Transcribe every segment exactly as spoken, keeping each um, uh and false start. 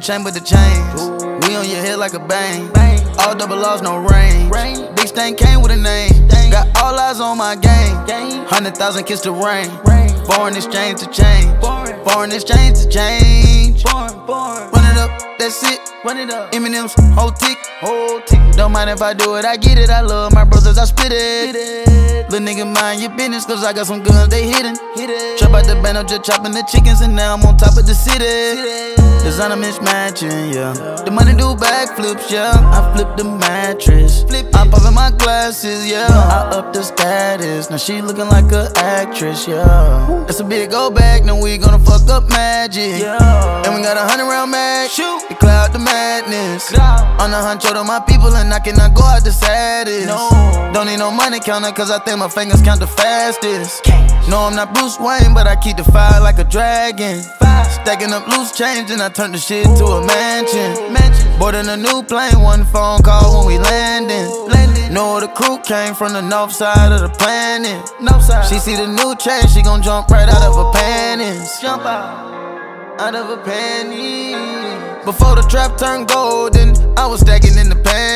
chain but the chains. We on your head like a bang. All double laws, no range. Big stain came with a name. Got all eyes on my game. Hundred thousand kiss the rain. Foreign exchange to change. Foreign exchange to change. Run it up, that's it. Run it up. Eminem's whole tick. Whole tick. Don't mind if I do it, I get it. I love my brothers, I split it. Little nigga, mind your business, cause I got some guns, they hidden. Chop out the band, I'm just chopping the chickens, and now I'm on top of the city. Designer mismatching, yeah. The money do backflips, yeah. I flip the mattress. I pop in my glasses, yeah. I up the status. Now she looking like an actress, yeah. That's a big go back, now we gonna fuck up magic. And we got a hundred round mag. Shoot. We cloud the madness. On the hunt, to my people, and I cannot go out the saddest. Don't need no money counter, cause I think my fingers count the fastest. No, I'm not Bruce Wayne, but I keep the fire like a dragon. Stacking up loose change, and I turn the shit to a mansion. Boarding a new plane, one phone call when we landing. Know the crew came from the north side of the planet. She see the new chain, she gon' jump right out of her panties. Jump out, out of her panties. Before the trap turned golden, I was stacking in the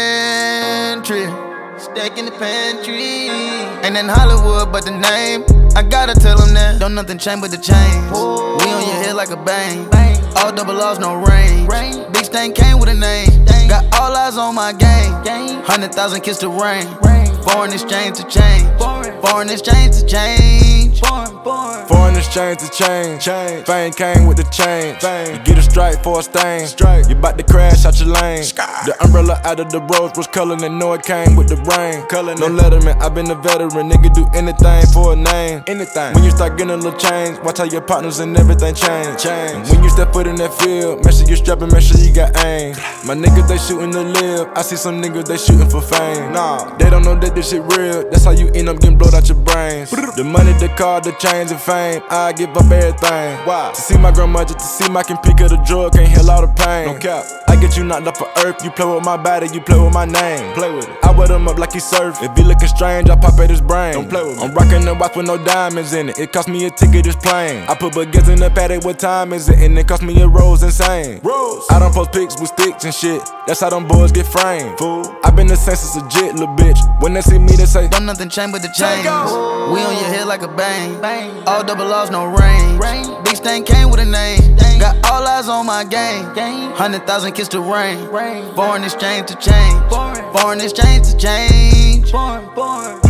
pantry. Stacking the pantry. Ain't in Hollywood, but the name, I gotta tell them that. Don't nothing change but the chains. We on your head like a bang. All double laws, no range. Big stain came with a name. Got all eyes on my game. Hundred thousand kiss the rain. Foreign exchange to change. Foreign exchange to change. Foreign exchange to change. Fame came with the change. You get a strike for a stain. You bout to crash out your lane. The umbrella out of the rose was color, and know it came with the rain. No letterman, I been a veteran. Nigga do anything for a name. Anything. When you start getting a little change, watch how your partners and everything change. And when you step foot in that field, make sure you strapping, make sure you got aim. My niggas, they shooting to live. I see some niggas, they shooting for fame. Nah, they don't know that this shit real. That's how you end up getting blowed out your brains. The money, the car, the chains and fame, I give up everything. Why? To see my grandma, just to see my can pick of the drug, can't heal all the pain. No cap. I get you knocked off of earth, you play with my body, you play with my name. Play with it. I wear them up like he surf. If he looking strange, I pop at his brain. Don't play with me. I'm rocking the watch with no diamonds in it. It cost me a ticket, it's plain. I put baguettes in the paddock, what time is it? And it cost me a rose, insane. Rose. I don't post pics with sticks and shit. That's how them boys get framed. Fool. I been the same since a jit, little bitch. When they see me, they say, don't nothing change but the chains. We on your head like a bang. All double laws, no range. Big stain came with a name. Got all eyes on my game. Hundred thousand kiss the rain. Foreign exchange to change. Foreign exchange to change.